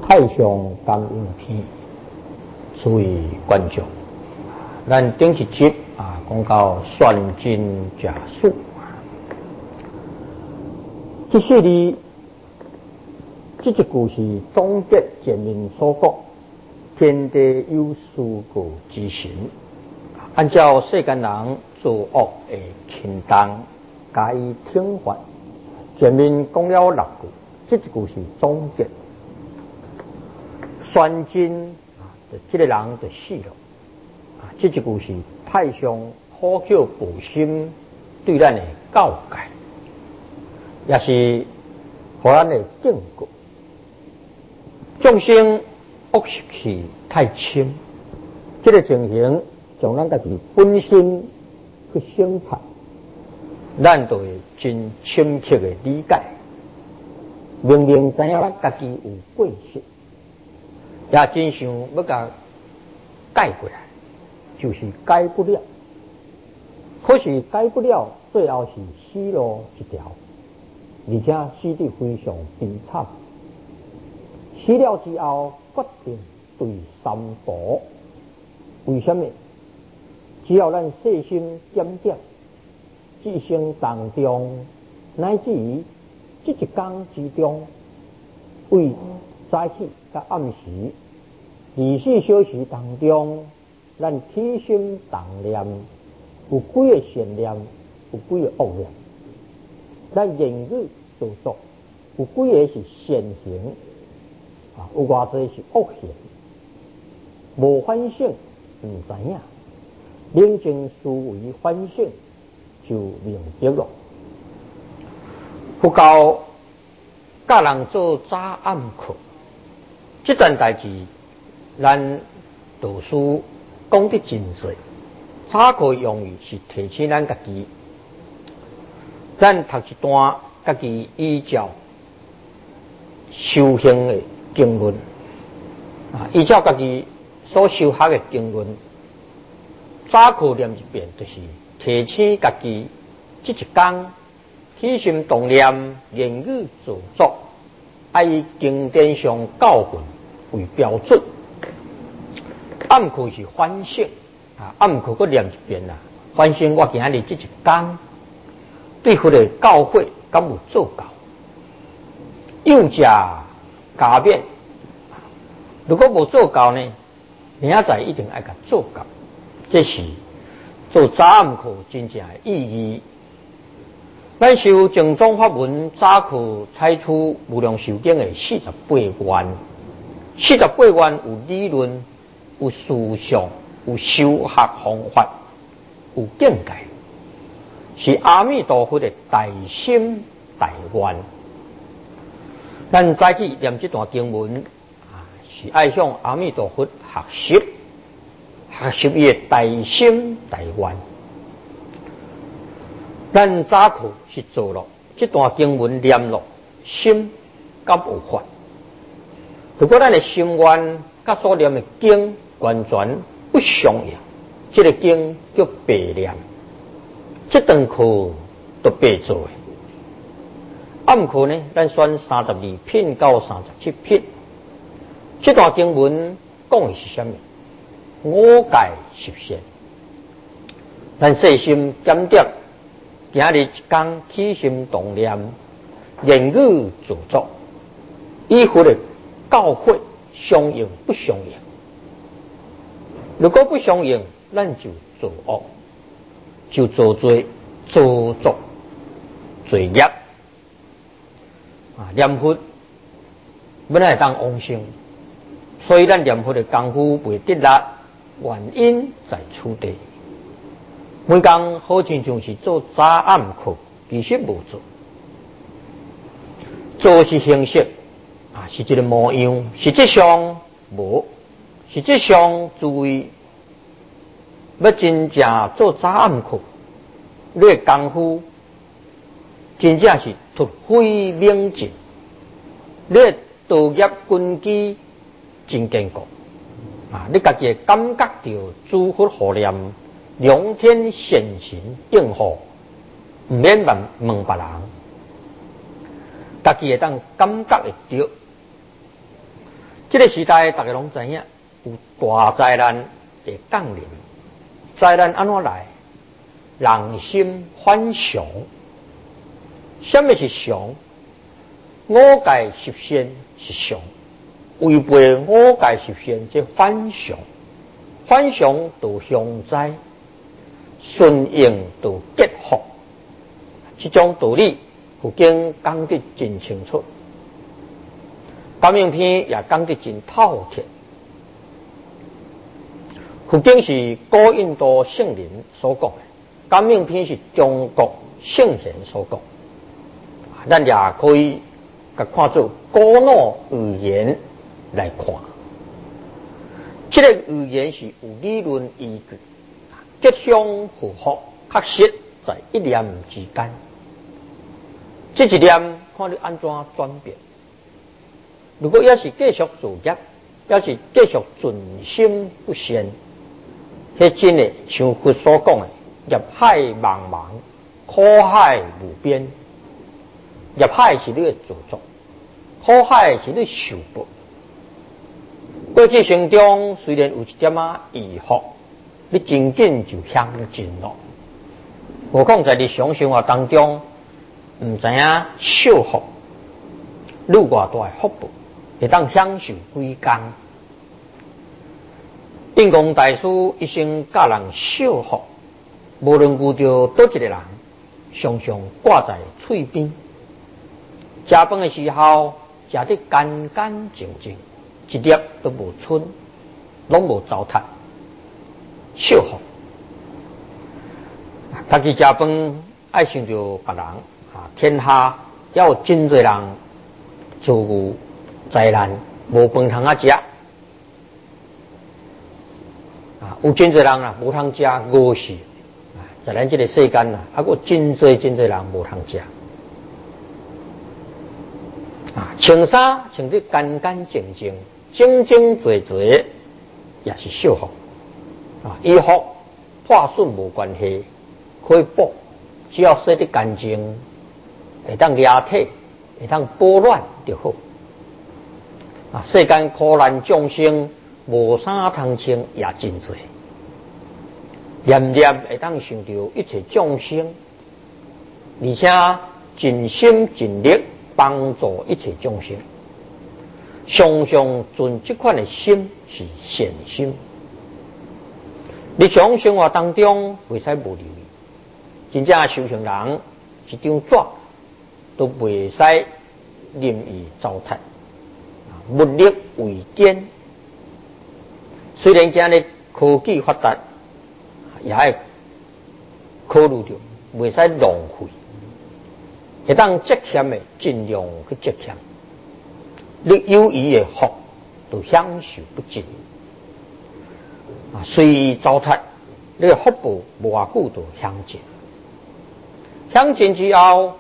太上感应篇，诸位观众，咱顶一集讲到算经假数，这些哩，这一句是总结前面所讲，天地有四个之神，按照世间人作恶的轻重，加以听法。前面讲了6句，这一句是总结。算经这个人就死了。这一句是太上普救保心对咱的教戒，也是互咱的警告。众生恶习气太深，这个情形将咱家己本身去审判，咱就会真深刻的理解。明明知影咱家己有过失，也真想要甲改过来，就是改不了。可是改不了，最后是死路一条，而且死得非常悲惨。死了之后，决定对三宝。为什么？只要咱细心检点，一生当中，乃至于这一天之中，为早起甲暗时24小时当中，咱起心动念有几个善念，有几个恶念；咱言语所作有几个是善行，有偌多是恶行。无反省唔知影，冷静思维反省就明白了。佛教教人做早暗课，这段代志，咱读书讲得真多。早课用意是提醒咱家己，咱读一段家己依照修行的经论，依照家己所修学的经论，早课念一遍，就是提醒家己这一天起心动念、言语做作，要以经典上教训为标准。暗课是反省，暗课搁念一遍反省我今日这一天对佛的教诲敢有做到？有加加勉，如果无做到呢？明仔载一定要甲做到，这是做早暗课真正的意义。咱修正宗法门早课采取无量寿经的48愿，48愿有理论、有思想、有修学方法、有境界，是阿弥陀佛的大心大愿。咱早起念这段经文，是爱向阿弥陀佛学习伊的大心大愿。咱早课是做了这段经文念了，心敢有法？如果咱的心愿甲所念的经完全不相应，这个经叫白念，这堂课都白做的。暗课呢，咱选32品到37品。这段经文讲的是什么？五戒十善。咱细心检点，今日一天起心动念、言语做作，依佛的教诲相应不相应？如果不相应，咱就做恶，就做罪、做作、罪业。念佛本来当往生，所以咱念佛的功夫未得力，原因在此地。每天好亲像是做早暗课，其实无做，做是形式，是一个模样，实际上无。实际上，诸位要真正做早暗课，你的功夫真正是突飞猛进，你的道业根基真坚固。你家己感觉到诸佛护念、良天善神应护，唔免问别人，家己会当感觉会到。 这个时代大家拢知影，有大灾难会降临。灾难安怎来？人心反常。什么是常？五戒十善是常，违背五戒十善即反常。反常就凶灾，顺应就结福。这种道理，佛经讲得真清楚，感应篇也讲得真透彻。佛经是古印度圣人所讲的，感应篇是中国圣贤所讲。咱也可以甲看作古老语言来看。这个语言是有理论依据，吉凶祸福确实在一念之间。这一念看你安怎转变。如果要是继续作业，要是继续存心不善，迄真的像佛所讲的，业海茫茫，苦海无边。业海是你的做作，苦海是你受报。过去生中虽然有一点疑惑，你真紧就向尽了。何况在日常生活当中，唔知影受福，愈偌大的福报，会当享受几工。印光大师一生教人受福，无论遇到倒一个人，常常挂在嘴边。食饭的时候，食得干干净净，一粒都无剩，拢无糟蹋，受福。家己食饭爱想着别人天下也有真侪人遭遇灾难，无饭通食。有真侪人无通食饿死。在咱这个世间还有真侪人无通食。穿衫穿得干干净净、整整齐齐，也是受福。衣服破损无关系，可以补，只要洗得干净，会当压体，会当保暖就好。世间苦难众生无衫通穿也真多，念念会当想到一切众生，而且尽心尽力帮助一切众生，常常存这款的心是善心。日常生活当中袂使无留意，真正修行人一张纸都袂使任意糟蹋。物力为坚，虽然今日科技发达，也要考虑到袂使浪费。会当节俭的尽量去节俭，你有余的福都享受不尽。随意糟蹋，你的福报无偌久就享尽。享尽之后，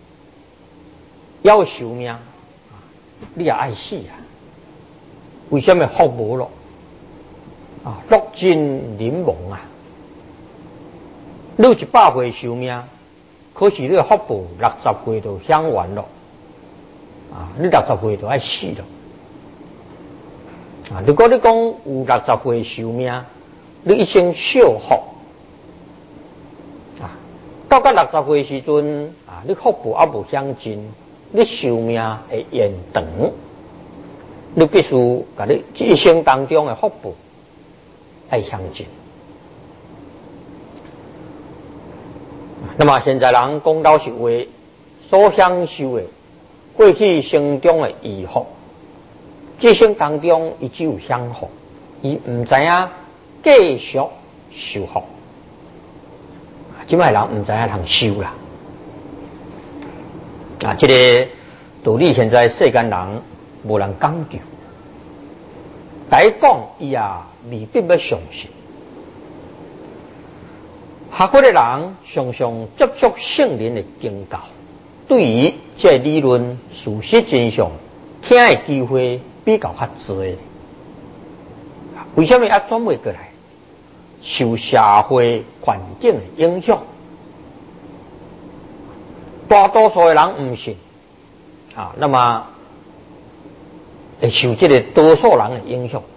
要寿命，你也爱死啊！为什么福无咯？乐尽人亡啊！你有100岁寿命。可是你的福报60岁就享完了，你60岁就要死了。如果你讲有60岁寿命，你一生受福，到60岁时阵，你福报也无享尽，你寿命会延长，你必须把你一生当中的福报爱享尽。那么现在人讲老实话，所享受的过去生中的遗福，这生当中伊只有享福，伊唔知影继续受福。即摆人唔知影通修啦。这个道理现在世间人无人讲究，大讲伊也未必要相信。学佛的人常常接触圣人的经教，对于这理论事实真相听的机会比较较多。为什么也转不过来？受社会环境的影响，大多数的人唔信那么会受这个多数人的影响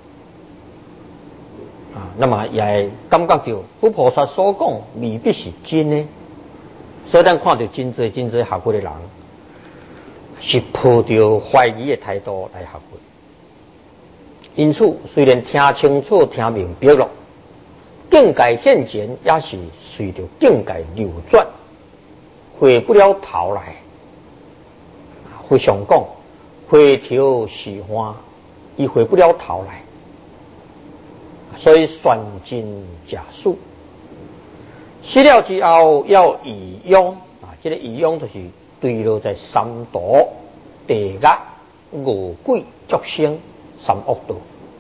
啊，那么也会感觉到佛菩萨所讲未必是真的，所以咱看到真侪学佛的人是抱着怀疑的态度来学佛。因此，虽然听清楚、听明白了，境界现前也是随着境界流转，回不了头来。非常讲，回头是岸，伊回不了头来。所以算真假数，死了之后要遗殃啊！这个遗殃就是对落在三毒、地狱、恶鬼、畜生三恶道。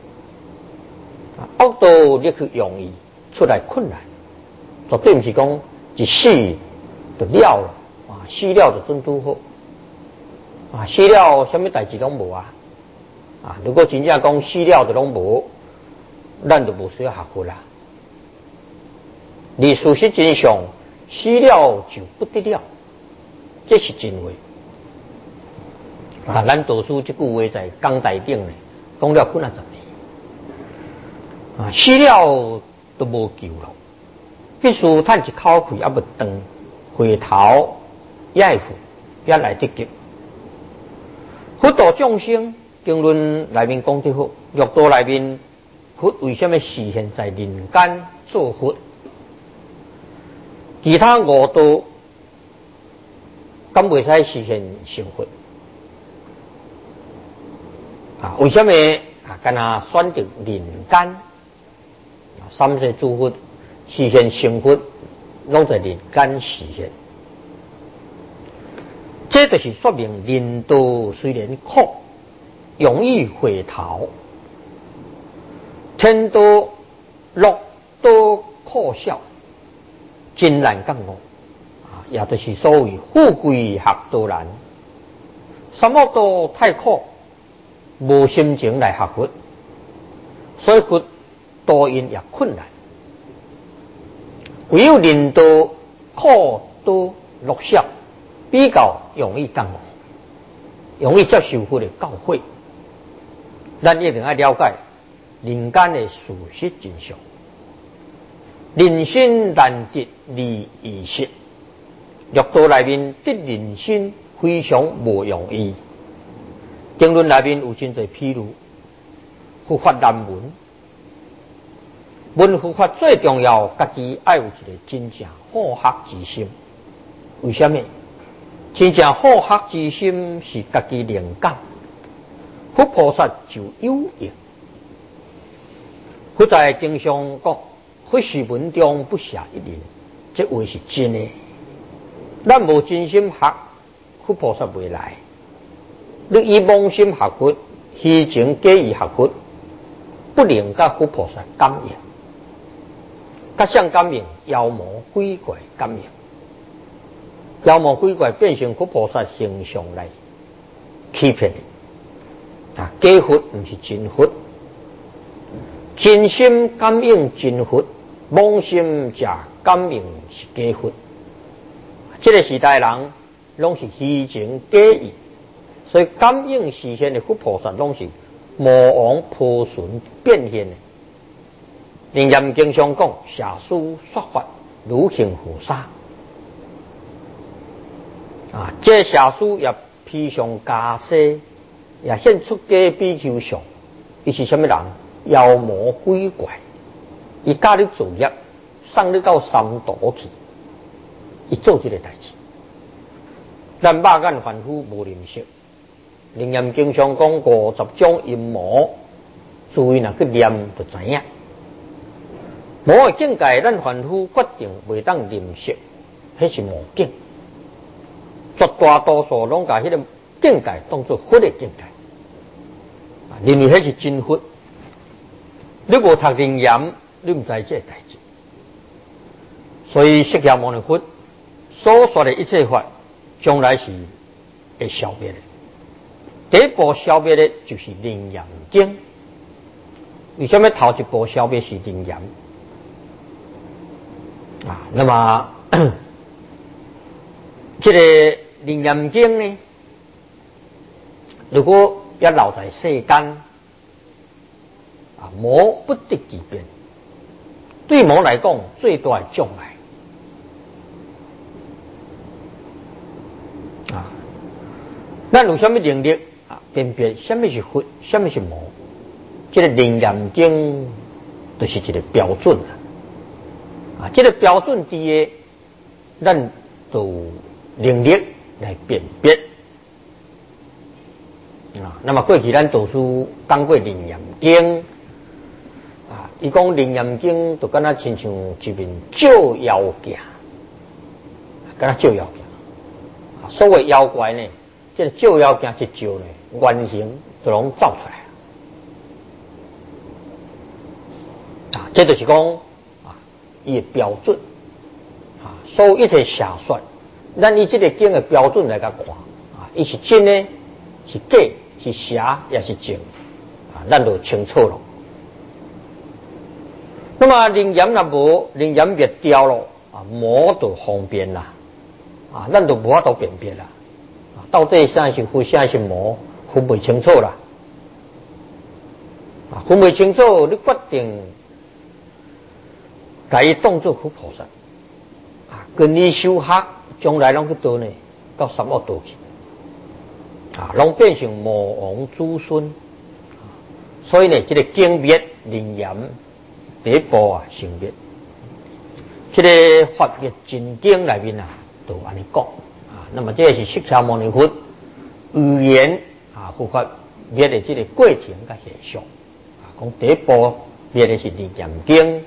恶道你去容易，出来困难，绝对不是讲一死就了啊！死了就真拄好啊！死了什么代志拢无啊！啊！如果真正讲死了就拢无，咱就无需要学佛啦。而事实真相，死了就不得了，这是真话。啊！咱导师这句话在讲台顶呢，讲了几啊10年。啊！死了都无救了，必须叹一口气也不长，回头也会富，也来得及。佛度众生，经论内面讲得好，六道内面。佛为什么实现在人间做佛？其他五道敢袂使实现成佛啊？为什么啊？敢若选择人间？三世诸佛实现成佛，拢在人间实现。这就是说明人道虽然苦，容易回头。天道、乐道可笑，真难觉悟啊！也就是所谓富贵学道难，三恶道太苦，无心情来学佛，所以佛导因也困难。唯有人道苦道乐笑，比较容易觉悟，容易接受佛的教诲。咱一定要了解人间的事实真相，人心难得离异识，六道内面得人心非常无容易。经论内面有真侪披露，佛法难闻，闻佛法最重要，家己要有一个真正好学之心。为什么？真正好学之心是家己灵感，佛菩萨就有应。佛在经上讲，佛是文中不下一人，这话是真的。咱无真心学，佛菩萨未来。你以妄心学佛，虚情假意学佛，不能甲佛菩萨感应。甲谁感应？妖魔鬼怪感应。妖魔鬼怪变成佛菩萨形象来欺骗你。啊，假佛不是真佛。真心感应真佛，妄心假感应是假佛。这个时代人拢是虚情假意，所以感应实现的佛菩萨拢是魔王破损变现的。楞严经上讲，邪师说法如行菩萨。啊，这邪师也披上假饰，也显出假比丘相。伊是什么人？妖魔鬼怪，伊教你作业，送你到三毒去，伊做这个代志。咱肉眼凡夫无认识，楞严经上讲50种阴魔，注意若去念就知影。魔的境界，咱凡夫决定袂当认识，迄是魔境。绝大多数拢把迄个境界当作佛的境界，认为迄是真佛。你无读楞严，你唔知这代志。所以释迦牟尼佛所说的一切法，将来是会消灭的。第一步消灭的就是楞严经。为什么头一步消灭是楞严？啊，那么这个楞严经呢，如果也留在世间，魔不得其边。对魔来讲，最大的障碍。咱有什么能力辨别什么是佛，什么是魔？这个《楞严经》就是一个标准这个标准底下，咱就能力来辨别那么过去咱读书讲过《楞严经》伊讲《楞严经》就敢若亲像一面照妖镜，敢若照妖镜所谓妖怪呢，这个照妖镜一照呢，原形就拢照出来这就是讲伊的标准所有一切邪说，咱以这个经的标准来甲看伊是真呢，是假，是邪，也是正咱就清楚了。那么楞严若无楞严灭掉咯魔就方便啦咱就无法度辨别啦到底啥是佛，啥是魔，分不清楚啦分不清楚，你决定把伊当作佛菩萨跟你修学，将来拢去倒呢，到三恶道去拢变成魔王子孙所以呢，这个经灭楞严第一步成灭，这个法灭真经里面都安尼讲那么这是释迦牟尼佛语言佛法灭的这个过程甲现象讲第一步灭的是楞严经。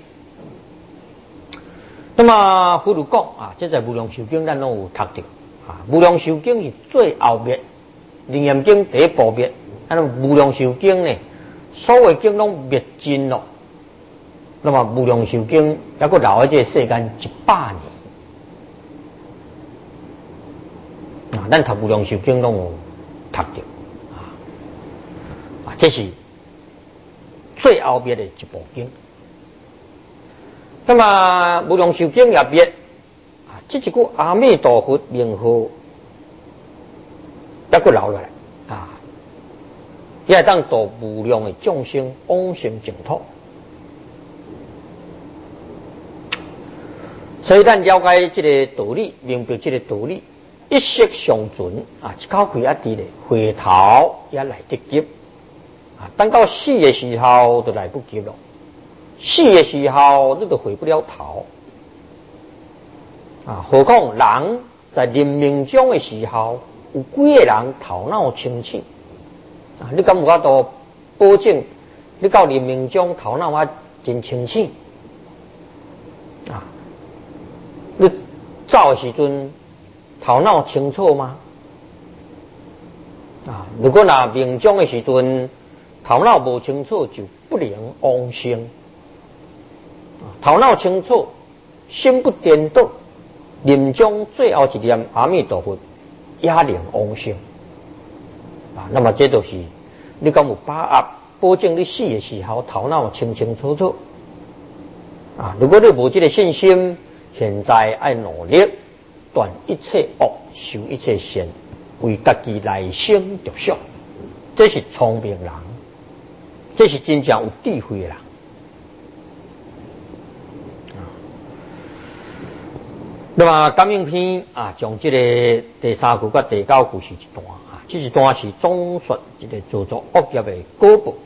那么佛就讲这在无量寿经咱拢有读到无量寿经是最后灭，楞严经第一步灭，无量寿经呢，所有经拢灭尽了。那么无量寿经还佫留喺这个世间100年咱读无量寿经拢有读到这是最后灭的一部经。那么无量寿经也灭这一句阿弥陀佛名号还佫留落来也会当度无量的众生往生净土。所以咱了解这个道理，明白这个道理，一息尚存一口气一滴咧，回头也来得及等到死的时候就来不及了，死的时候你就回不了头何况人在临命终的时候，有几个人头脑清醒你敢有法度保证你到临命终头脑真清醒你走的时阵头脑清楚吗如果命终的时阵头脑不清楚，就不能往生头脑清楚，心不颠倒，临终最后一念阿弥陀佛也能往生那么这就是你敢有把握保证你死的时候头脑清清楚楚如果你无这个信心，现在要努力断一切恶，修一切善，为家己来生着想，这是聪明人，这是真正有智慧的人那么感应篇将这个第3句跟第9句是一段这一段是总说一个造作恶业的果报。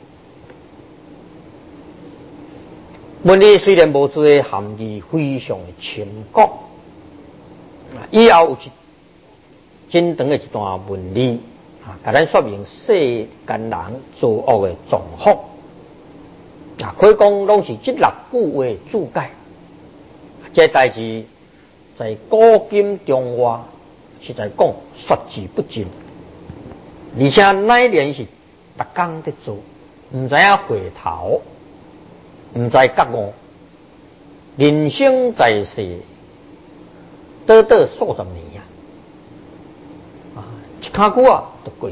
文理虽然无多，含义非常的深广以后有一真长的一段文理给咱说明世间人造恶的状况可以讲拢是这6句话注解这代志在古今中外是在讲说之不尽，而且乃连是逐工在做，唔知影回头，唔知觉悟，人生在世短短数十年一卡久就过去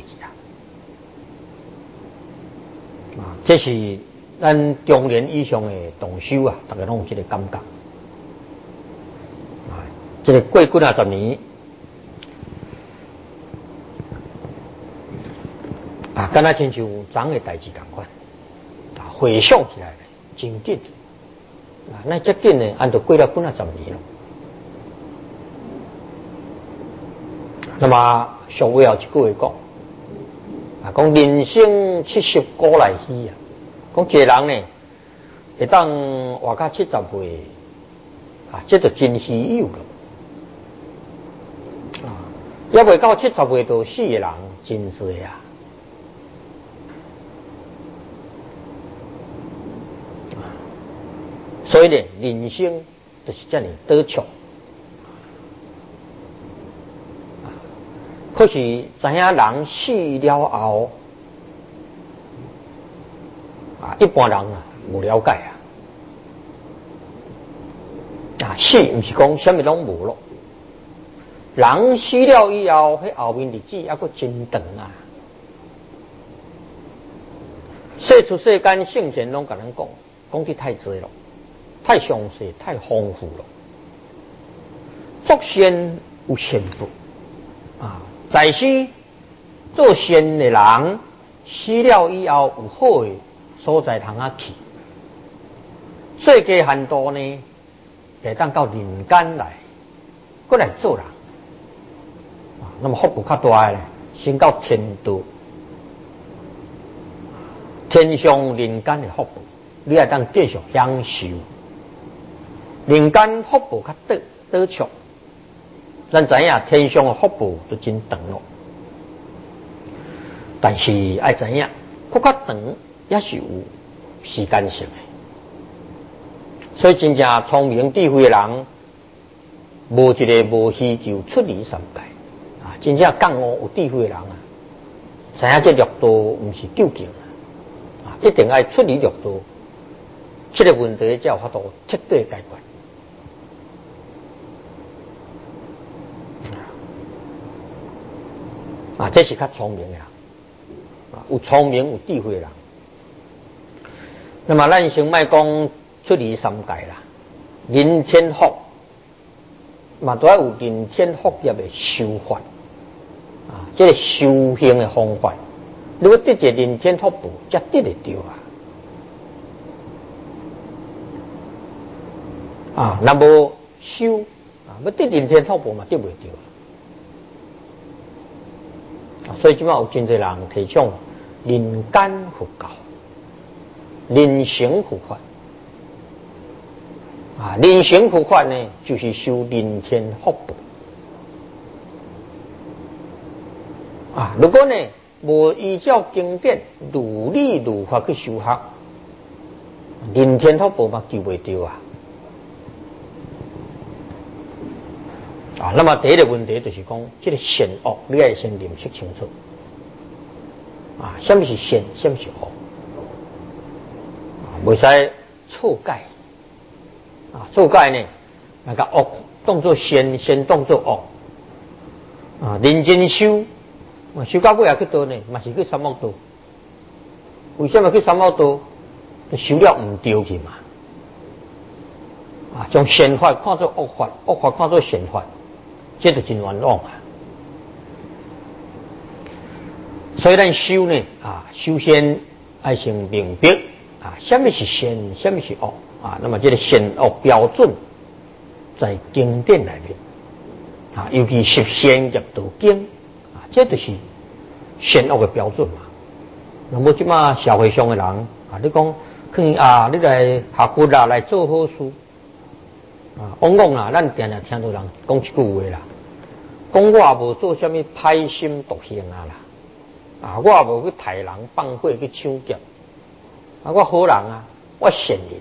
这是咱中年以上的同修大家拢有这个感觉这个过几十年啊，敢若亲像昨的代志共款，啊，回想起来真紧，啊，那这紧呢，按照过了几啊10年了。那么俗话有一句话讲，啊，讲人生70古来稀啊，讲一个人呢，会当活到70岁，啊，这就真稀有了。啊，也未到70岁就死的人真多啊。所以呢，人生就是这样短促。可是知影人死了后，啊，一般人啊无了解啊。啊，死不是讲什么拢无咯，人死了以后，迄后面日子还佫真长啊。世出世间圣贤拢甲咱讲得太多了，太详细，太丰富了。作善有善报啊，在世做善的人，死了以后有好的所在通啊去。最低限度呢，会当到人间来，过来做人。啊，那么福报较大的呢，升到天道，天上人间的福报，你也当继续享受。人间福报较短促，咱知影天上的福报都真长咯。但是爱知影，搁较长也是有时间性的。所以真正聪明智慧的人，无一个无需就出离三界啊！真正觉悟有智慧的人啊，知影这六道不是究竟啊，一定要出离六道，这个问题才有法度彻底解决。啊，这是较聪明的人啊，有聪明有智慧的人。那么咱先莫讲出离三界啦，人天福嘛都要有人天福业的修法啊，这个修行的方法，如果得这人天福报，才得得到啊！啊，那么修啊，要得人天福报嘛，得不到啊！所以今晚有真侪人提倡人间佛教、人行佛法。啊，人行佛法呢，就是修人天福报。啊，如果呢无依照经典如理如法去修学，人天福报嘛救袂到啊！啊，那么第一个问题就是讲，这个善恶你要先认识清楚。啊，什么是善，什么是恶？啊，袂使错解。啊，错解呢，那个恶当作善，善当作恶。啊，认真修，修到尾也去倒呢，嘛是去三恶道。为什么去三恶道？修了唔对去嘛。啊，将善法看作恶法，恶法看作善法，这就真冤枉啊！所以咱修呢，啊，首先要先明白啊，什么是善，什么是恶啊？那么这个善恶标准在经典里面啊，尤其十善业道经啊，这就是善恶的标准嘛。那么即嘛社会上的人啊，你讲去啊，你来学佛啦，来做好事啊，往往啦，咱常常听到人讲一句话啦，讲我也无做什么歹心毒行啊啦。啊，我也无去杀人放火去抢劫，啊，我好人啊，我善人。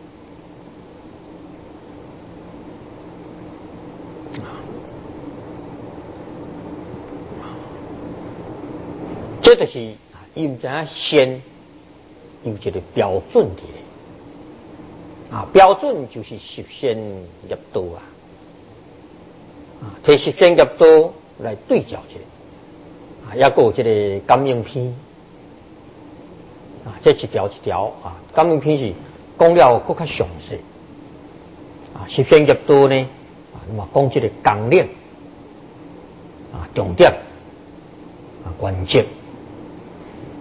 这就是伊唔知影善有一个标准的啊，标准就是十善业道啊，啊，摕十善业道来对照一下。啊，也有这个感应篇啊，这一条一条啊，感应篇是讲了更加详细啊。十善业道呢啊，那么讲这个纲领啊、重点啊、关键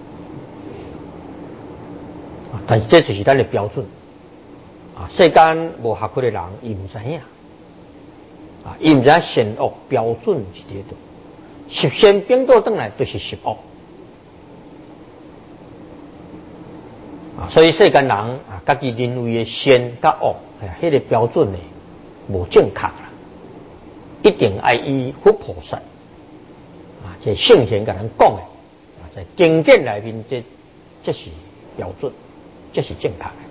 但是这就是咱的标准啊！世间无学过的人，伊唔知影啊，伊唔知影善恶标准是伫度，十善并倒转来都是十恶啊！所以世间人啊，家己认为的善甲恶，迄个标准呢无正确啦，一定爱依佛菩萨啊，这圣贤甲咱讲的啊，在经典内面这是标准。这是正确的。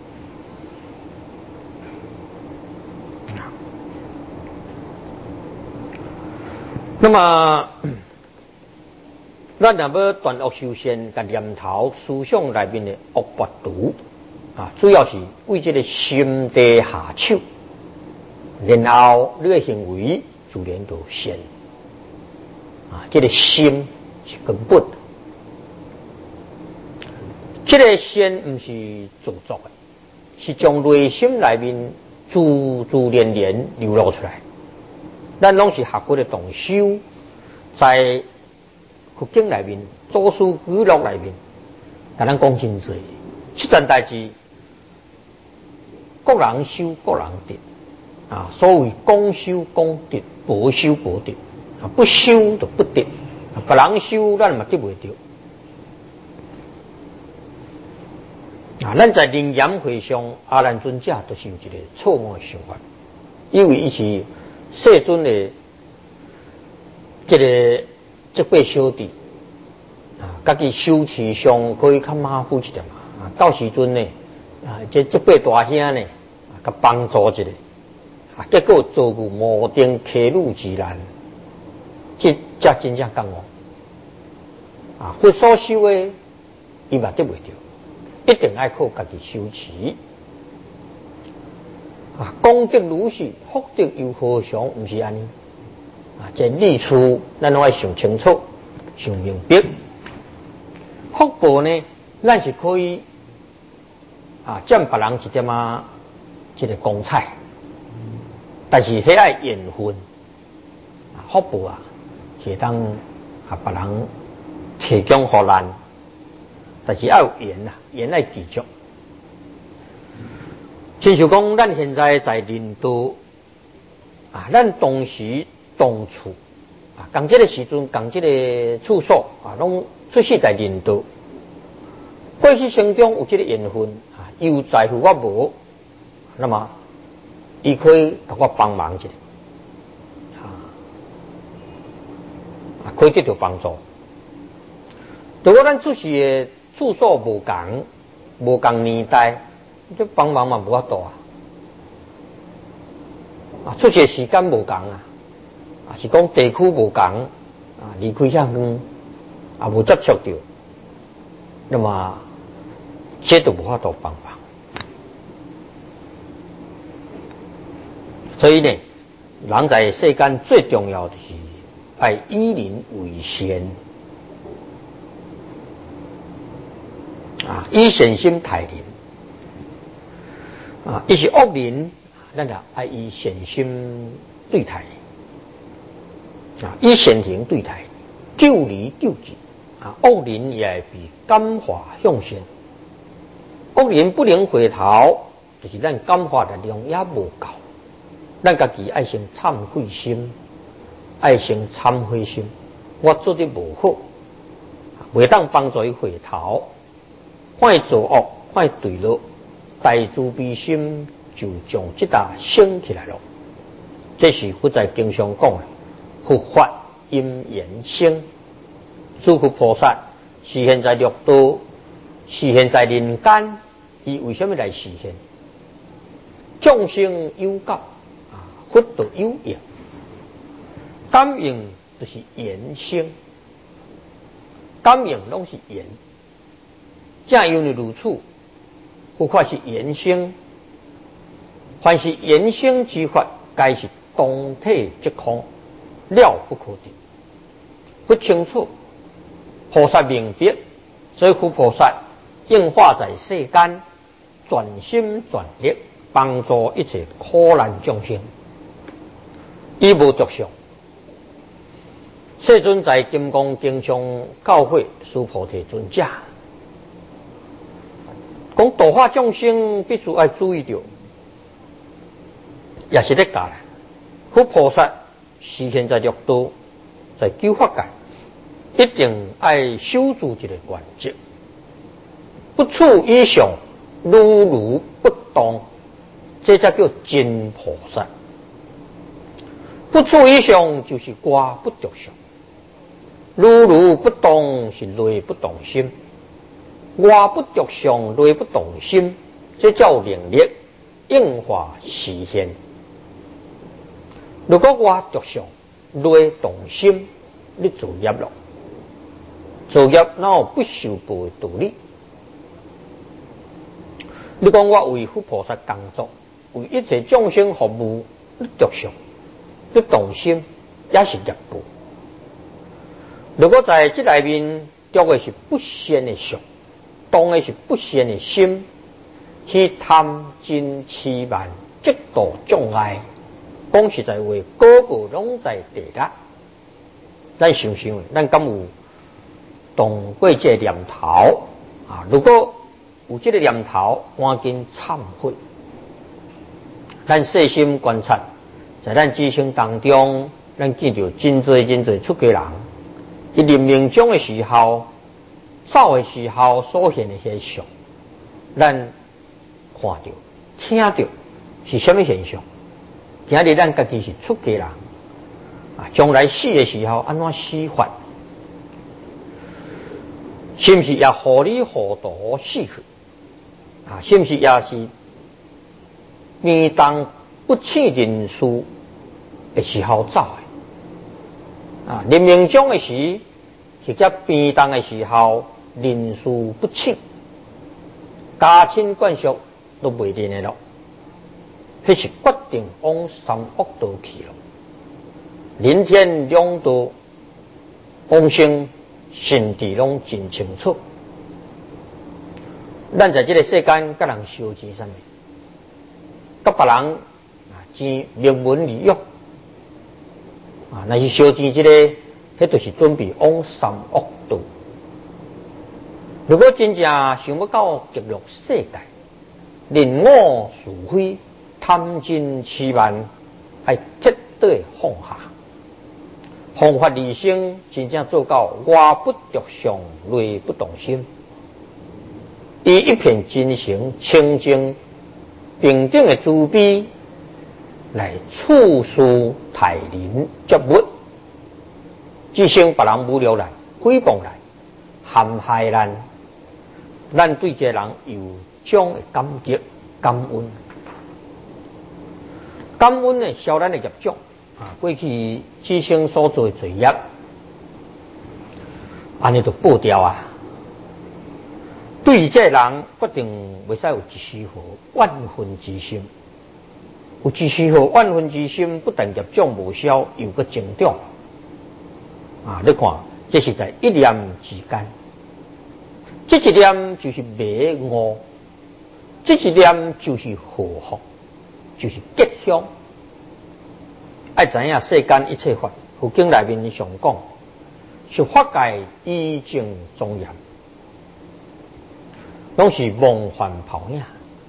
那么，咱若要断恶修善，甲念头思想内面的恶不毒啊，主要是为这个心地下手，然后你的行为自然就善啊。这个心是根本。这个善不是做作的，是从内心内面自然流露出来。咱拢是学过的同修，在佛经内面、祖师语录内面，甲咱讲真济，这件代志，各人修各人得啊。所谓公修公得，婆修婆得啊，不修就不得啊。别人修，咱嘛得袂着。啊，咱在灵岩会上，阿难尊者都是有一个错误的想法，因为伊是世尊的这辈小弟啊，家己修持上可以较马虎一点嘛啊，到时阵呢啊，这辈大兄呢啊，甲帮助一下啊，结果遭遇无定客路之难，这真正讲哦啊，佛所修的伊嘛得袂着。一定要靠家己修持啊！功德如是，福德又何尝不是安尼啊？这理处咱拢要想清楚、想明白。福报呢，咱是可以啊占别人一点啊，这个光彩，但是迄爱缘分啊，福报啊，是当啊别人提供互咱。但是要有缘呐，缘来持续。亲像讲，咱现在在领导啊，咱同时同处啊，讲这个时阵，讲这个处所啊，拢出世在领导。过去生中有这个缘分啊，有在乎我无，那么伊可以给我帮忙一下啊，可以得到帮助。如果咱出世的处所无共年代，这帮忙嘛无法度啊！出世时间无共啊，是讲地区无共啊，离开遐远啊，无接触到，那么这都无法度帮忙。所以呢，人在世间最重要的是要以人为先。啊，以善心待人啊，伊是恶人，咱就爱以善心对待啊，以善行对待，救离救济啊，恶人也会比感化向善，恶人不能回头，就是咱感化力量也无够，咱家己爱先忏悔心，爱先忏悔心，我做得无好，袂当帮助伊回头。快作恶，快对了，大慈悲心就将这大升起来了。这是佛在经上讲的，佛法因缘生，诸佛菩萨实现在六道，实现在人间，伊为什么来实现？众生有教啊，佛都有应，感应就是缘生，感应拢是缘。正因为如此，佛法是缘生，凡是缘生之法，该是当体即空，了不可得。不清楚，菩萨明白，所以佛菩萨应化在世间，全心全力帮助一切苦难众生，伊无着相。世尊在金刚经上教诲诸菩提尊者。 讲度化众生必须要注意到，也是咧教咧。佛菩萨实现在六道，在救法界，一定要守住一个原则：不处以上，如不动，这才叫真菩萨。不处以上就是挂不着相，如不动是类不动心。挂不着相，类不动心，这叫能力应化实现。如果挂着相，类动心，你造业咯，造业哪有不受报的道理？你讲我为佛菩萨工作，为一切众生服务，你着相，你动心，也是业报。如果在这里面着的是不善的相，动的是不善的心，去贪嗔痴慢，极度障碍。讲实在话，个个拢在地啦。咱想想，咱敢有动过这念头啊？如果有这个念头，赶紧忏悔。咱细心观察，在咱自身当中，咱见到真侪出家人，伊临命终的时候。走的时候所现的现象，咱看到、听到是什么现象？今日咱家己是出家人啊，将来死的时候安怎死法？是不是也糊里糊涂死去？啊，是不是也是面当不称人事的时候走的？啊，临命终的时，是在边当的时候。人事不称，家亲眷属都袂认的咯，迄是决定往三恶道去咯。人天两道往生，甚至拢真清楚。咱在这个世间，甲人烧钱啥物？甲别人钱名闻利养啊，那是烧钱这个，迄就是准备往三恶道。如果真正想要到极乐世界，人我是非、贪嗔痴慢，要彻底放下，方法理性，真正做到我不着相，类不动心，以一片真诚、清净、平等的慈悲来处事待人接物，只生别人侮辱咱、诽谤咱、陷害咱。咱对这人有种的感激、感恩，感恩呢，消咱的业障啊。过去自身所做的罪业，安尼就报掉啊。对这人决定袂使有一丝毫怨恨之心，有一丝毫怨恨之心，不但业障无消，又个增长啊！你看，这是在一念之间。这一念就是灭恶，这一念就是和福，就是吉祥。爱知影世间一切法，佛经内面上讲，是法界以正庄严，拢是梦幻泡影，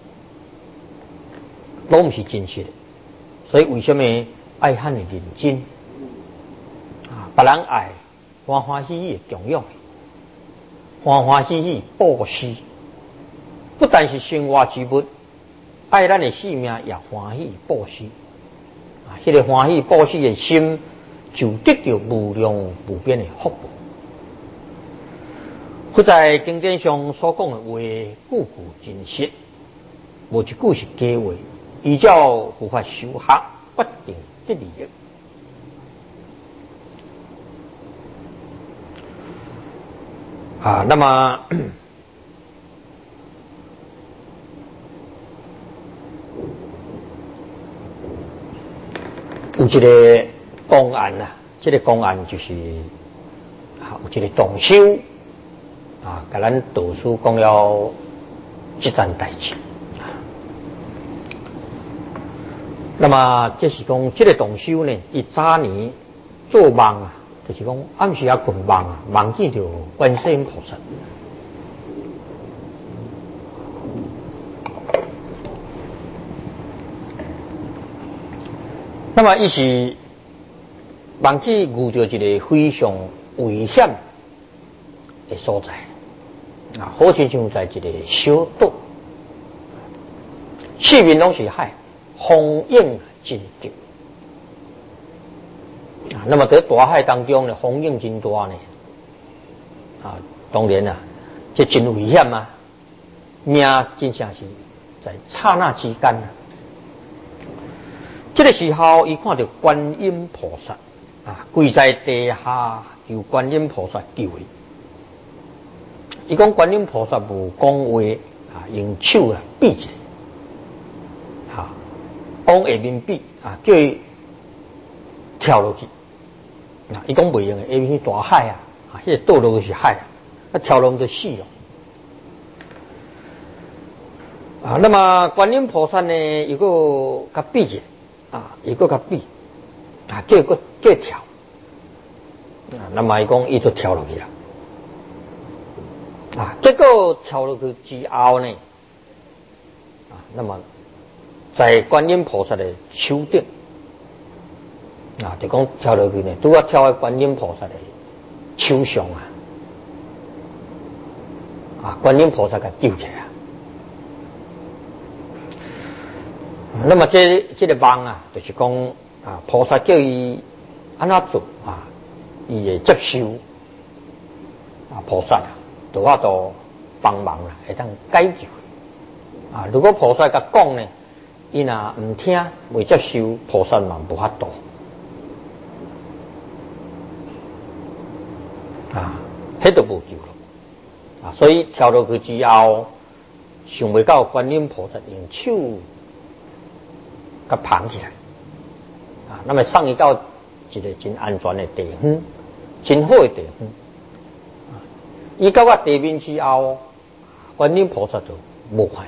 拢唔是真实的。所以为什么爱遐尼认真啊？别人爱欢欢喜喜的供养。欢欢喜喜布施，不但是生活之物，爱咱的性命也欢喜布施。啊，迄个欢喜布施的心，就得到无量无边的福报。佢在经典上所讲的话，句句真实，无一句是假话。依照佛法修学，决定得利益。啊，那么有一个公案啊，这个公案就是啊，有一个同修啊，甲咱导师讲了这件代志啊。那么这是讲这个同修呢，伊早年做梦啊。就是讲暗时啊困梦啊，梦见着观世音菩萨。 那么伊是忘记遇到一个非常危险的所在啊，好亲像在一个小岛，四面拢是海，风影真大啊。那么在大海当中呢，风影真大呢啊，当然啊，这真危险啊，命真正是在刹那之间啊。这个时候，伊看到观音菩萨啊，跪在地下求观音菩萨救伊。伊讲观音菩萨无讲话啊，用手啦比一下，啊，往下面比啊，叫伊跳落去。啊，伊讲袂用的，下面是大海啊，啊，迄个倒落去是海啊，跳落就死了。啊，那么观音菩萨呢，伊个甲比一下。啊，伊个甲比啊，叫跳啊，那么伊讲伊就跳落去了啊，结果跳落去之后呢，啊，那么在观音菩萨的手顶啊，就讲跳落去呢，拄啊跳在观音菩萨的手上啊，啊，观音菩萨甲救起来啊。那么这个梦啊，就是讲啊，菩萨叫伊安怎做啊，伊会接受啊，菩萨啊，就法度帮忙啦，会当解救啊。如果菩萨甲讲呢，伊若唔听，未接受，菩萨嘛无法度啊，迄都无救了啊。所以跳落去之后，想袂到观音菩萨用手。甲捧起来啊，那么送伊到一个真安全的地方，真好的地方啊。伊到地面之后，观音菩萨就无快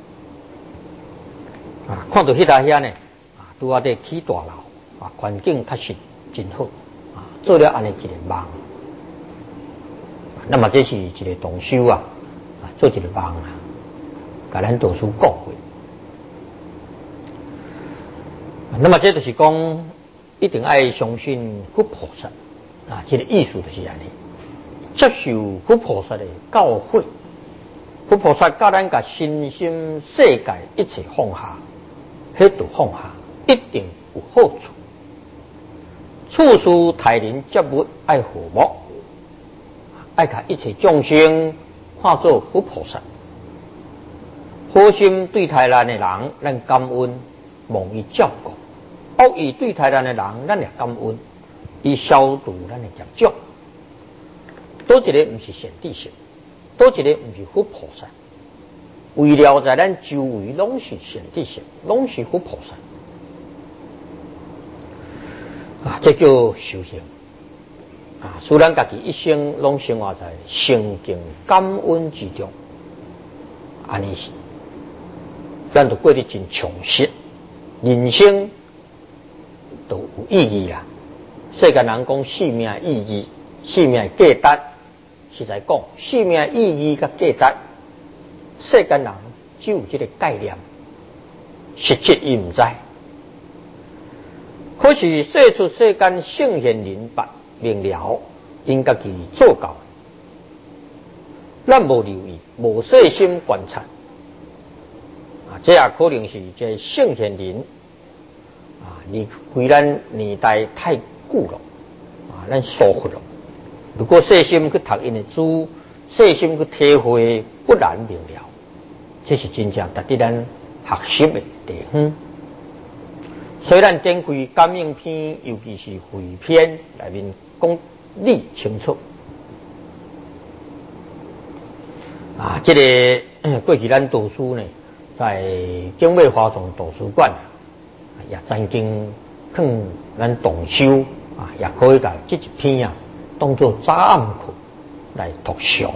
乐啊，看到迄搭遐呢啊，拄啊在起大楼啊，环境确实真好啊，做了安尼一个梦。那么这是一个同修啊，做一个梦啊，甲咱读书讲过。那么这就是讲，一定要相信佛菩萨啊，这个意思就是安尼，接受佛菩萨的教诲，佛菩萨教咱甲身心世界一切放下，迄度放下一定有好处。处事待人接物爱和睦，爱甲一切众生看作佛菩萨，好心对待咱的人，咱感恩，望伊照顾。恶意对待咱的人，咱也感恩，以消除咱的业障。多一个不是善知识，多一个不是佛菩萨，为了在咱周围拢是善知识，拢是佛菩萨啊，这叫修行啊。使咱家己一生拢生活在诚敬感恩之中，安尼是，咱就过得真充实，人生都有意义啦。世间人讲生命意义、生命价值，实在讲生命意义甲价值，世间人只有这个概念，实质伊唔知。可是说出世间圣贤人白明了，因家己做到，咱无留意，无细心观察啊，这也可能是这圣贤人。啊，离开咱年代太久了，啊，咱疏忽了。如果细心去读因的书，细心去体会，不然明了，这是真正值得咱学习的地方。所以咱展开感应篇，尤其是汇篇内面讲理清楚。啊，这个过去咱读书呢，在景美华总图书馆。也曾经看咱同修啊，也可以把这一篇啊当作早暗课来读上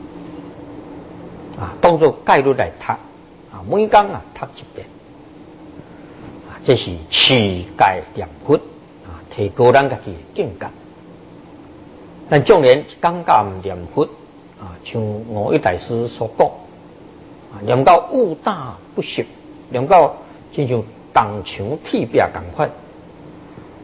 啊，当作概率来读啊，每天啊读一遍啊，这是持戒念佛啊，提高咱家己的境界。但纵然一天甲唔念佛啊，像五一大师所讲啊，念到误打不息，念到亲像东墙铁壁同款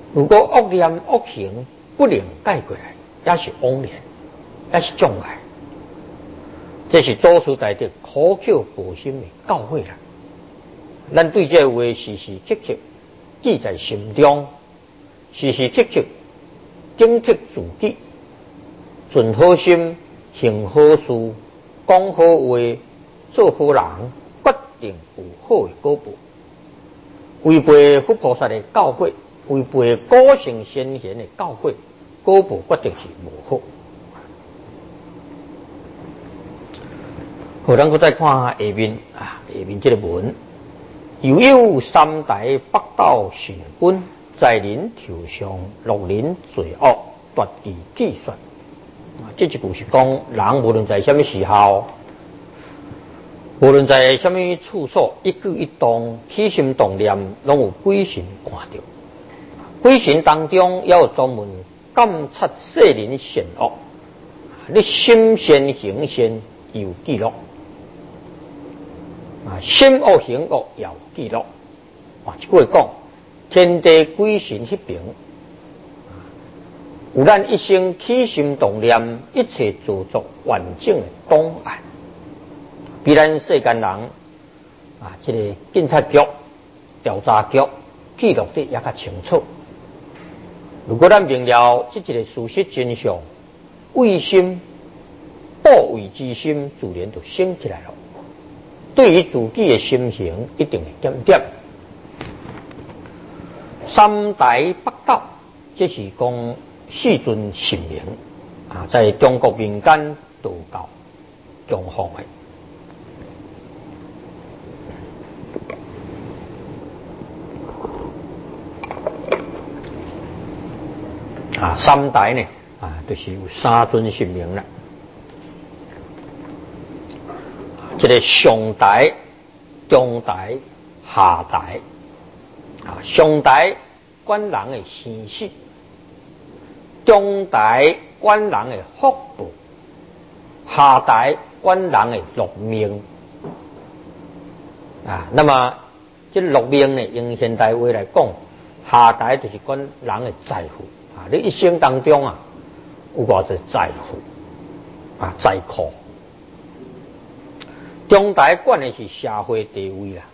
如果恶念恶行不能改过来，也是枉然，也是障碍。这是祖师大德苦口婆心的教诲啦。咱对这话时时刻刻记在心中，时时刻刻警惕自己，存好心，行好事，讲好话，做好人，决定有好的果报。违背佛菩萨的教诲，违背古圣先贤的教诲，果报决定是无好。好，咱再看下面下面这个文，又有三代北斗神君，在人头上落人罪恶，夺地计算。这一句是讲人无论在什么时候，无论在什么处所，一举一动，起心动念，拢有鬼神看到。鬼神当中也有专门监察世人善恶，你心善行善有记录。心恶行恶有记录。一句话讲，天地鬼神翕平，有咱一生起心动念，一切做作完整的档案，比咱世间人这个警察局、调查局记录得也较清楚。如果咱明了这个事实真相，畏心、保卫之心自然就升起来了。对于自己的心情一定会检点。三代北斗，这是讲四尊神明在中国民间道教供奉的。三代呢就是有三尊神明啦。这个上台、中台、下台。上台管人的生死，中台管人的福报，下台管人的禄命。那么这禄命呢，用现代话来讲，下台就是管人的财富。你一生当中有偌多财富财库。中台管的是社会地位啦。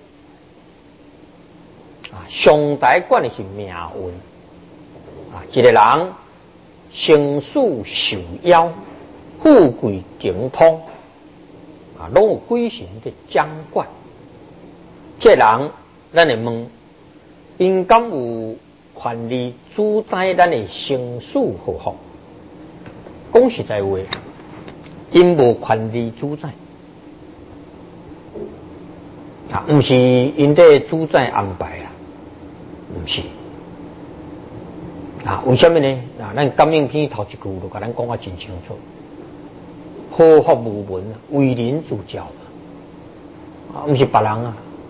上台管的是命运。一个人生死受夭，富贵穷通拢有鬼神的掌管。这人咱会问，因敢有权利主宰咱的生死祸福？讲实在话，因无权利主宰。不是因的主宰安排啦，不是。为什么呢？咱感应篇头一句就甲咱讲得真清楚，好福无闻，为人自教不是别人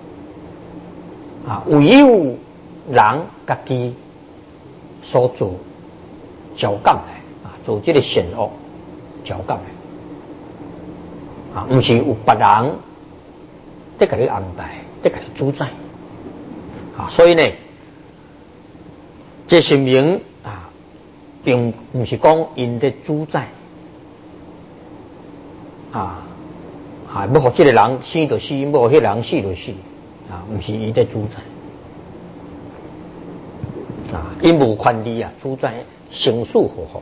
唯有人家己所做交感的做这个善恶交感的不是有别人在给你安排，在给你主宰所以呢，这神明并不是讲因的主宰要让这个人死就死，要让那个人死就死不是因的主宰因无权利主宰生死祸福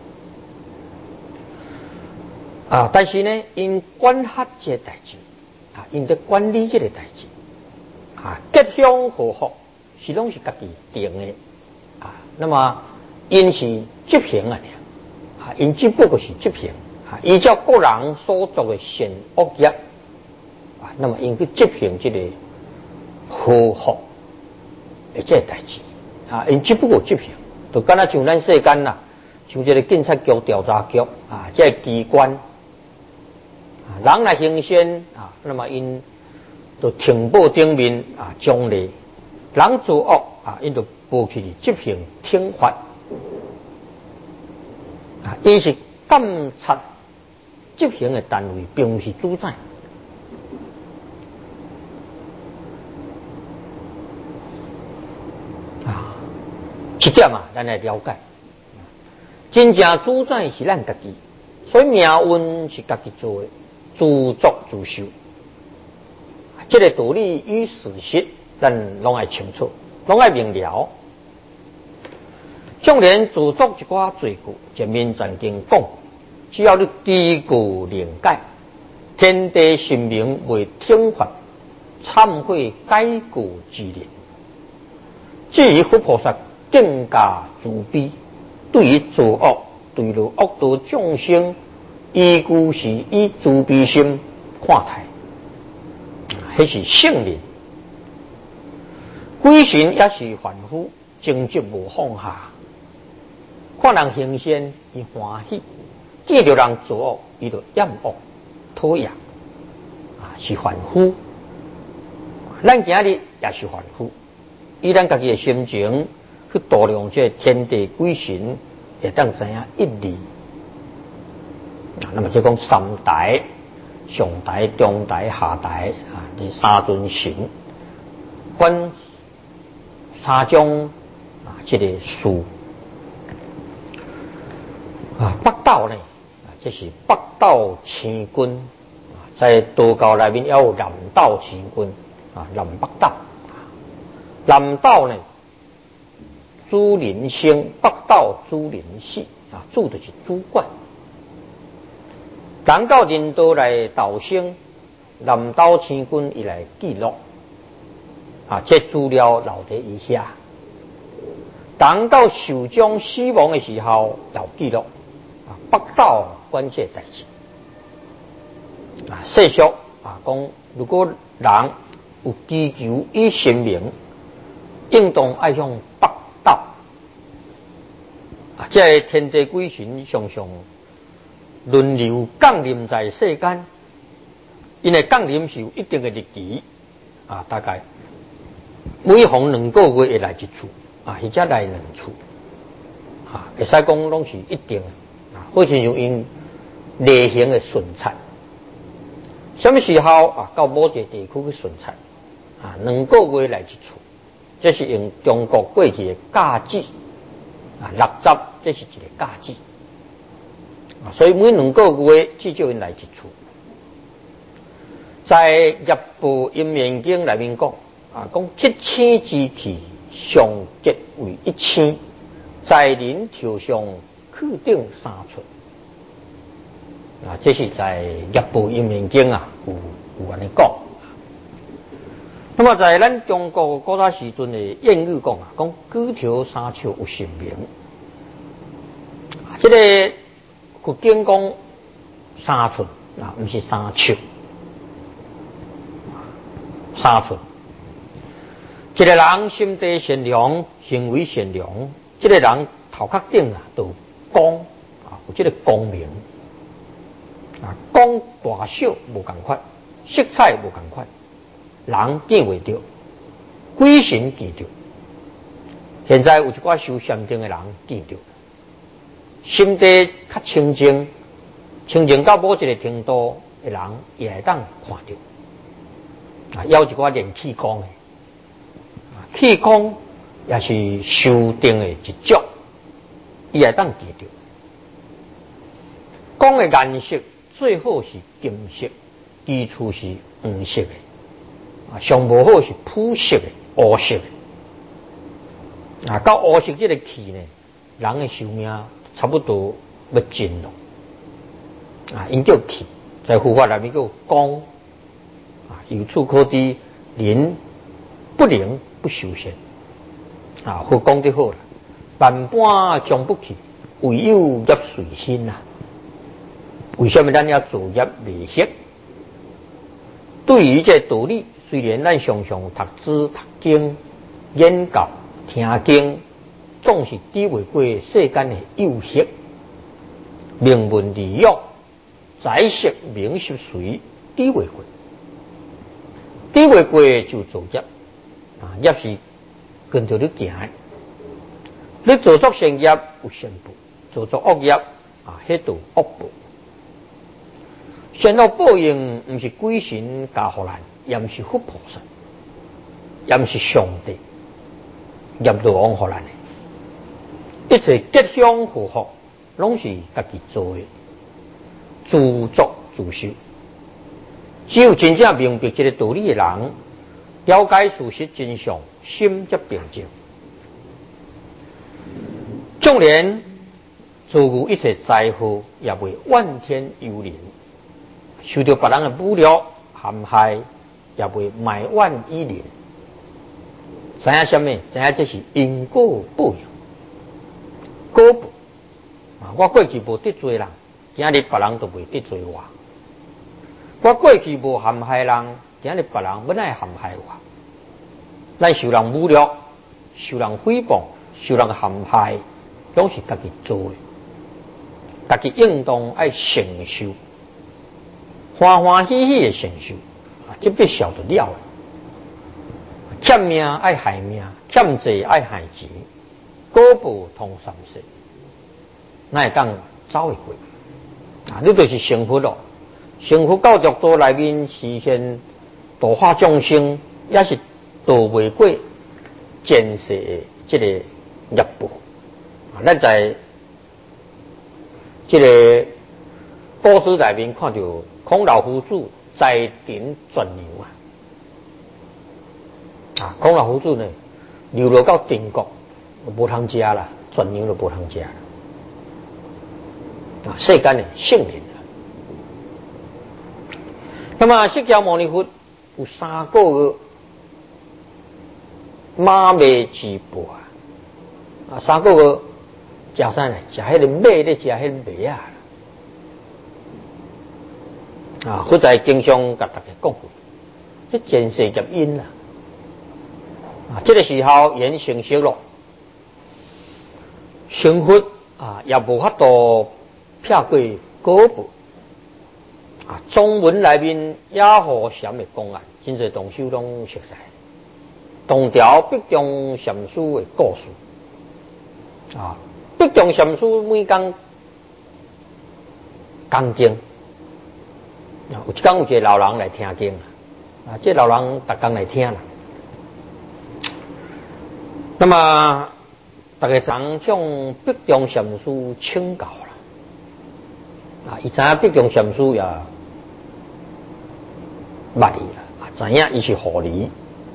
但是呢，因管辖这个代志因在管理这个代志吉凶祸福是拢是家己定的那么因是执行因只不过是执行依照个人所做的善恶业那么因去执行这个祸福的这个代志因只不过执行，就敢若像咱世间像这个警察局、调查局这个机关人来行善那么因就停报顶面奖励，人做恶因就报去执行听法因是监察执行的单位，并不是主宰这点啊，咱来了解。真正主宰是咱家己，所以命运是家己做的，自作自受。这个道理与事实，咱拢爱清楚，拢爱明了。纵然自作一寡罪过，前面曾经讲，只要你知故能改，天地神明为听法，忏悔改过之人。至于佛菩萨更加慈悲，对于作恶、对于恶道众生，依据是以慈悲心看待，迄是圣人。鬼神也是凡夫，情节无放下，看人行善伊欢喜，见着人作恶伊就厌恶讨厌，是凡夫。咱今日也是凡夫，以咱家己的心情去度量这天地鬼神，会当知影一理。那么就讲三大：上大、中大、下大这三尊神，管三种这个事。北斗呢，这是北斗星君在道教内面也有南斗星君南北斗。南斗呢，主人生，北斗主人死主就是主管。人到人道来斗生，南斗星君伊来记录这资料留在以下。人到受将死亡的时候要记录北斗管这代志细说讲，如果人有追求以生命，应当爱向北斗这天地鬼神常常轮流降临在世间，因为降临是有一定的日期大概每逢2个月会来一次或者来2次会使讲拢是一定的好像因例行的巡查。什么时候到某一个地区去巡查2个月来一次，这是用中国过去的假期60，这是一个假期所以每2个月至少因来一次。在《业报因缘经》里面讲讲7000之气相结为1000，在人头上去定3寸这是在《业报因缘经》有安尼讲。那么在咱中国古早时阵的谚语讲讲举头三尺有神明这个佛经讲3寸不是3尺3寸。一个人心地善良，行为善良，这个人头壳顶都有光有这个光明光大小无同款，色彩无同款，人见袂到，鬼神见到。现在有一寡修禅定的人见到，心地较清净，清净到某一个程度的人也会当看到有一寡练气功的气功也是修定的一种，伊会当记到。光的颜色最好是金色，其次是黄色的上无好是朴色的乌色的到乌色这个气呢，人的寿命差不多要尽了因叫气，在佛法里面叫光由此可知人不灵不修仙佛讲得好了，万般将不去，唯有业随心为什么咱要做业未识？对于这道理，虽然咱常常读书读经研究听经，总是抵袂过世间的有识，名闻利养，财色名食随，抵袂过，抵袂过就做业业是跟着你行的。你做作善业有善报，做作恶业迄都恶报。善恶报应不是鬼神加予咱，也不是佛菩萨，也不是上帝业道往予咱的。 一切吉祥祸福，拢是家己做的，自作自受。只有真正明白这个道理的人，了解事实真相，心则平静。纵然遭遇一切灾祸，也未怨天尤人；受到别人的侮辱陷害，也未埋怨以怜。知影什么？知影这是因果报应，果报。我过去无得罪人，今日别人都未得罪我。我过去无陷害人，今日别人要来陷害我。咱受人侮辱、受人诽谤、受人陷害，拢是家己做的，家己应当爱承受，欢欢喜喜的承受，这必晓得了。欠命爱害命，欠债爱害钱，果报通三世，哪会当走会过？你就是成佛咯。成佛到六道内面实现度化众生，也是渡未过前世的这个业报。咱在这个古书内面看到孔老夫子在顶转牛孔老夫子呢，流落到中国，无通食啦，转牛就无通食啦。世间的圣人。那么释迦牟尼佛有3个马尾之辈3个食啥呢？食迄个马咧，食迄个马佛在经常甲大家讲过，这前世业因啦。这个时候缘成熟咯，成佛也无法度撇过果报。中文内面雅和禅的公案，真侪同修拢熟悉。同条北中禅师的故事北中禅师每天讲经，有一天有一个老人来听经这老人逐天来听啦。那么大家常向北中禅师请教啦。伊知影北中禅师也捌伊啦，知影伊是护理。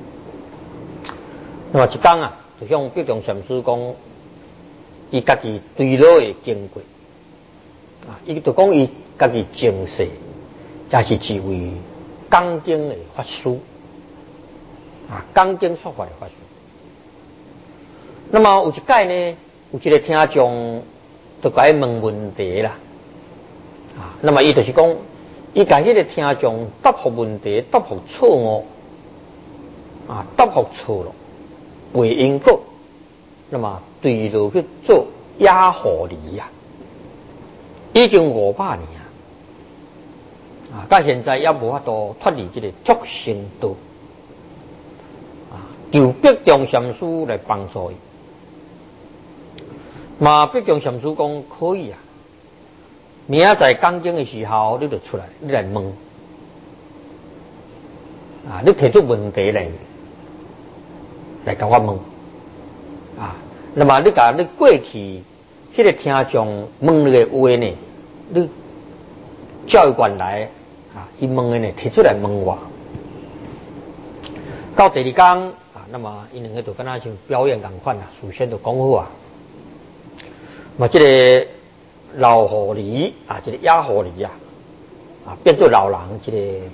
那么一天就向北中禅师讲，伊家己对老的经过伊就讲伊家己前世也是一位讲经的法师讲经说法的法师。那么有一届呢，有一个听众就甲伊问题啦那么伊就是讲，伊甲迄个听众答复问题，答复错误答复错了，背因果，那么对落去做压护理已经500年到现在也无法度脱离这个畜生道求北中禅师来帮助伊。北中禅师讲可以明仔载讲经的时候，你就出来，你来问你提出问题来甲我问那么你甲你过去迄个听众问你的话呢，你照伊原来伊问的呢提出来问我。到第2天那么伊两个就跟他像表演同款事先就讲好那么这个老狐狸这个野狐狸变做老人，这个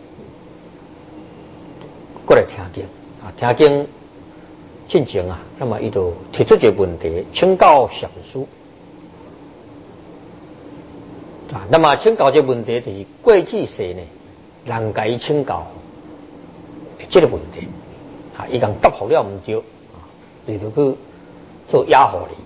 过来听经听经进前那么伊就提出一个问题，请教禅师那么请教这个问题就是过去世呢，人甲伊请教这个问题伊讲答复了唔对就去做野狐狸。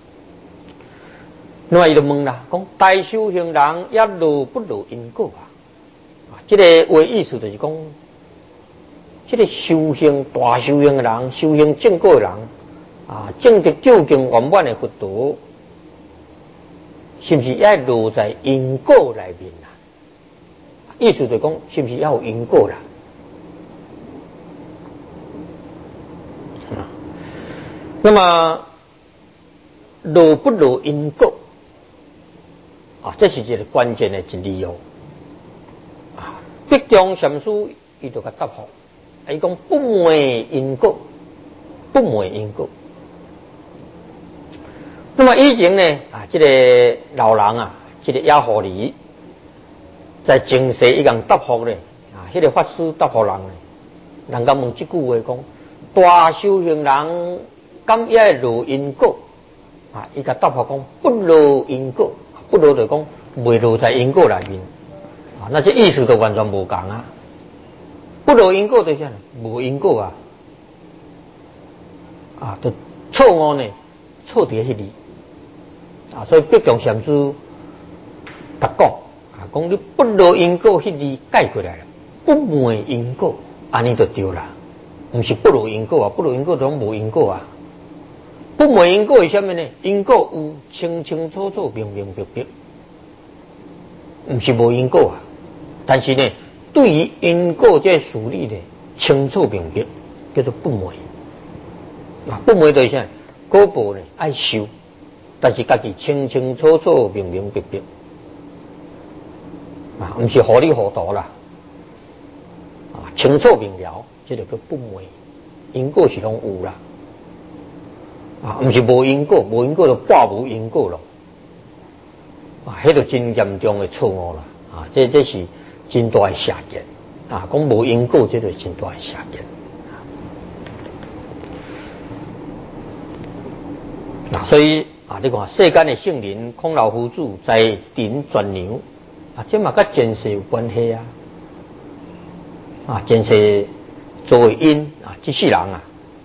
那么伊就问啦，讲大修行人也落不落因果这个话意思就是讲，这个修行大修行的人，修行正果的人证得究竟圆满的佛道，是不是也落在因果内面意思就是讲，是不是也有因果啦？那么落不落因果啊，这是一个关键的一理由啊。北中禅师伊就甲答复，伊讲不昧因果，不昧因果。那么以前呢啊，这个老人啊，这个亚护理在前世一样答复呢啊，迄个法师答复人呢，人家问这句话讲，大修行人敢也落因果啊？伊甲答复讲不落因果，不落就讲未落在因果内面啊，那这意思都完全无共啊。不落因果就是无因果啊，啊，就错误呢，错伫迄里啊，所以北中禅师达讲啊，讲你不落因果迄里改过来了，不昧因果，安尼就对啦，不是不落因果啊，不落因果拢无因果啊。不昧因果是啥物呢？因果有清清楚楚、明明白白，不是无因果啊。但是呢，对于因果这事理呢，清楚明白，叫做不昧啊。不昧就是啥？果报呢爱受，但是家己清清楚楚、明明白白啊，不是糊里糊涂啦啊，清楚明了，这就叫不昧。因果是拢有啦。啊，不是无因果，无因果就半无因果咯。啊，迄个真严重的错误啦。啊，这是真大的邪见。啊，讲无因果，这就是真大的邪见。啊，所以啊，你看世间的圣人孔老夫子在顶转牛，啊，这嘛跟前世有关系啊。啊，前世作为因啊，这世人啊。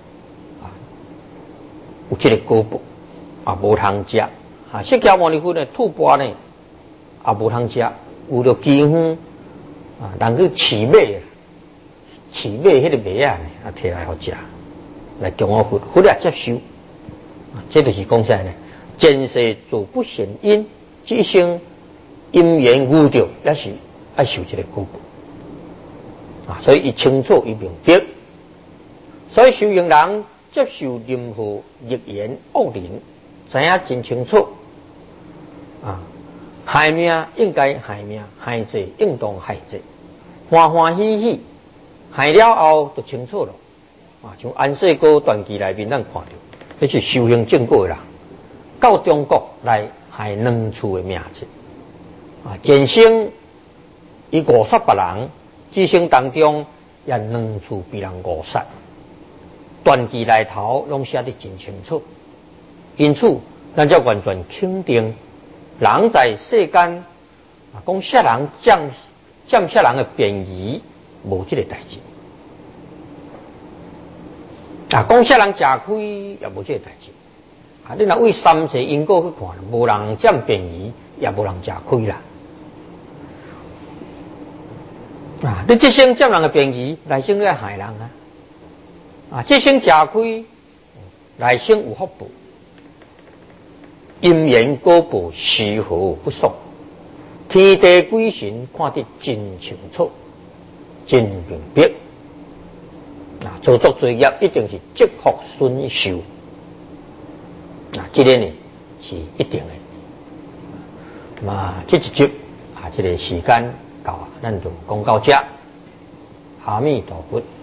有这个果报啊，无通食啊。释迦牟尼佛呢，吐蕃呢也无通食，有着饥荒啊，人去饲马，饲马迄个马啊，啊摕来互食，来供我佛，佛也接受啊。这就是讲啥呢？前世做不善因，这一生因缘遇到，也是爱受这个果报啊。所以伊清楚伊明白，所以修行人。接受任何逆言恶灵，知影真清楚啊！害命应该害命，害罪应当害罪，欢欢喜喜害了后就清楚了啊！像安世高传记内面咱看到，这是修行正果的人，到中国来害两处的命节啊！前生伊误杀别人，这生当中也两处被人误杀。传记内头拢写得真清楚，因此咱才完全肯定，人在世间啊，讲杀人占杀人的便宜，无这个代志啊，讲杀人吃亏也无这个代志啊。你若为三世因果去看，无人占便宜，也无人吃亏啦啊！你这生占人的便宜，来生你爱害人啊！啊，这生吃亏，来生有福报，因缘果报丝毫不爽，天地鬼神看得真清楚，真明白。啊，做作罪业一定是积福顺受，啊，这个呢是一定的。那么这一集啊，这个时间到啊，咱就讲到这。阿弥陀佛。